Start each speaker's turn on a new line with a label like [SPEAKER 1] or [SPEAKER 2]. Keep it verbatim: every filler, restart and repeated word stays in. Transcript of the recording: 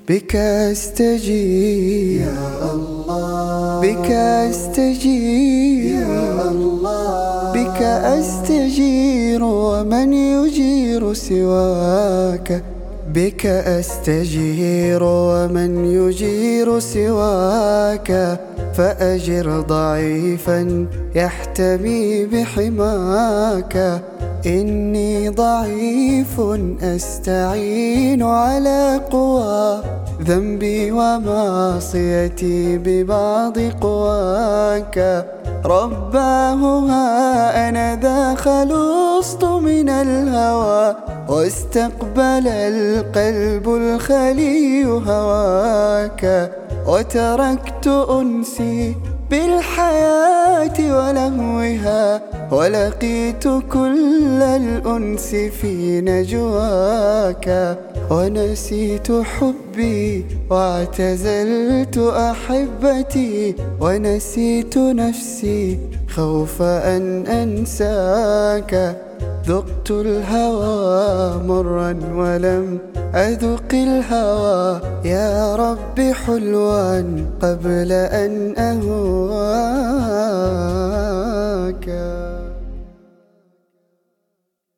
[SPEAKER 1] بك أستجير
[SPEAKER 2] يا الله،
[SPEAKER 1] بك أستجير
[SPEAKER 2] يا الله،
[SPEAKER 1] بك أستجير ومن يجير سواك، بك أستجير ومن يجير سواك، فأجر ضعيفا يحتمي بحماك. إني ضعيف أستعين على قوى ذنبي ومعصيتي ببعض قواك. رباه ها أنا ذا خلصت من الهوى، واستقبل القلب الخلي هواك. وتركت أنسي بالحياة ولهوها، ولقيت كل الأنس في نجواك. ونسيت حبي واعتزلت أحبتي، ونسيت نفسي خوف أن أنساك. ذقت الهوى مرا ولم أذق الهوى، يا رب حلوا قبل أن أهواك.